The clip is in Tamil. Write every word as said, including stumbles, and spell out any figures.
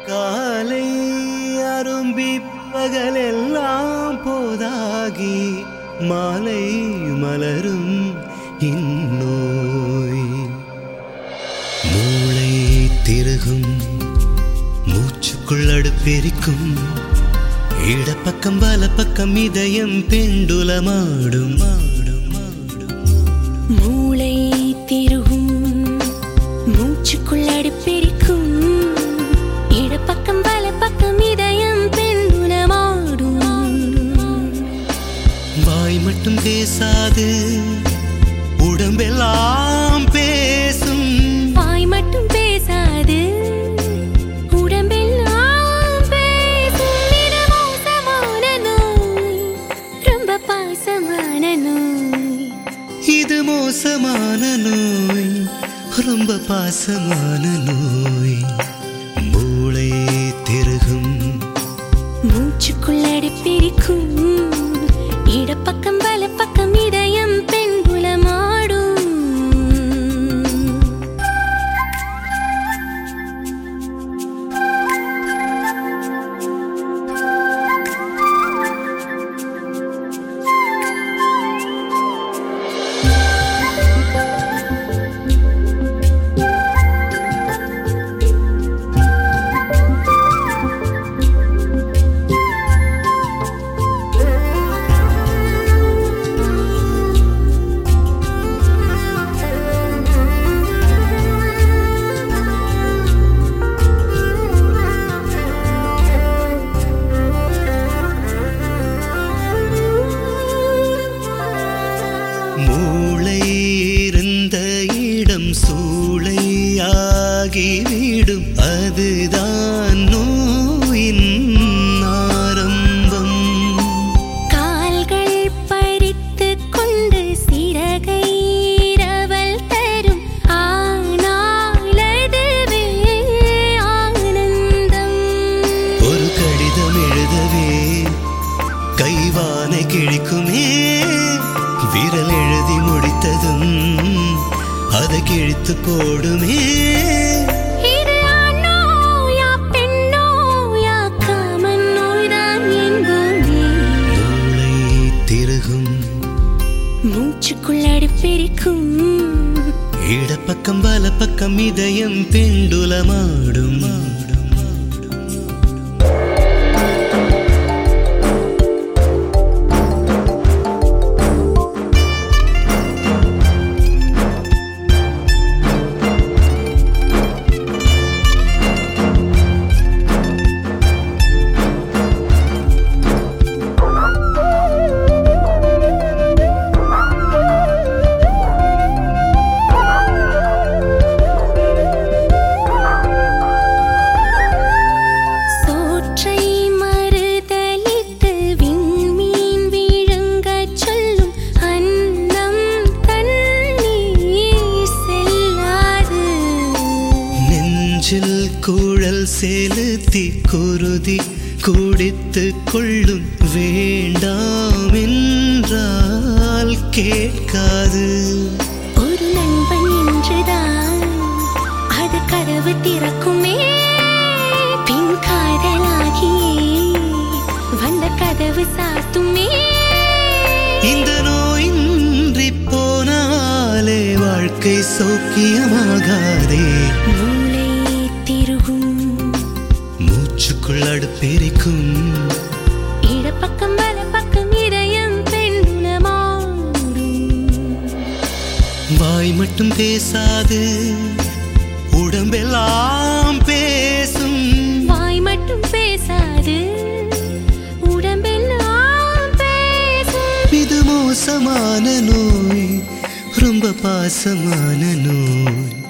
காலை அரும்பி பகலெல்லாம் போதாகி மாலை மலரும் இந்நோய் மூளை திருகும் மூச்சுக்குள் அடுப்பெரிக்கும் இடப்பக்கம் வலப்பக்கம் இதயம் பெண்டுலமாடும் மூளை திருகும் மூச்சுக்குள் அடுப்பெரிக்கும் இடப்பக்கம் வலப்பக்கம் இதயம் பெண்டுலமாடும் வாய் மட்டும் பேசாது உடம்பெல்லாம் பேசும் வாய் மட்டும் பேசாது உடம்பெல்லாம் பேசும் இது மோசமான நோய் ரொம்ப பாசமான நோய் இது மோசமான நோய் ரொம்ப பாசமான நோய் மூளை திருகும் மூச்சுக்குள் அடுப்பெரிக்கும் இடப்பக்கம் வலப்பக்கம் இதயம் பெண்புலமாடும் மூளை இருந்த இடம் சூளையாகிவிடும் அதுதான் நோயின் ஆரம்பம் கால்கள் பறித்துக் கொண்டு சிறகை இரவல் தரும் ஆனால் அதுவே ஆனந்தம் ஒரு கடிதம் எழுதவே கைவானை கிழிக்குமே விரல் எழுதி முடித்ததும் அதை கிழித்து போடுமே இது ஆணோயா பெண்ணோயா காமன் நோய்தான் என்போமே மூளை திருகும் மூச்சுக்குள் அடுப்பெரிக்கும் இடப்பக்கம் வலப்பக்கம் இதயம் பெண்டுலமாடும் சோற்றை மறுதலித்து விண்மீன் விழுங்கச் சொல்லும் அன்னம் தண்ணீர் செல்லாது நெஞ்சில் குழல் செலுத்தி குருதி குடித்து கொள்ளும் வேண்டாம் என்றால் கேட்காது ஒரு நண்பன் என்றுதான் அது கதவு திறக்குமே பின் காதலாகியே வந்த கதவு சாத்துமே இந்த நோயின்றி போனாலே வாழ்க்கை சௌக்கியமாகாதே மூளை திருகும் மூச்சுக்குள் அடுப்பெரிக்கும் இடப்பக்கம் வலப்பக்கம் இதயம் பெண்ணுலமாடும் வாய் மட்டும் பேசாது உடம்பெல்லாம் பேசும் வாய் மட்டும் பேசாது உடம்பெல்லாம் பேசும் இது மோசமான நோய் ரொம்ப பாசமான நோய்